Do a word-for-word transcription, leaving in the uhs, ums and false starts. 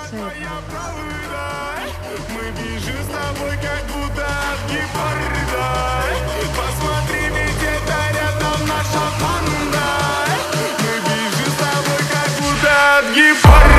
Sad. Мы бежим с тобой, как будто от гепарда. Посмотри, ведь это рядом наша банда. Мы бежим с тобой, как будто от гепарда.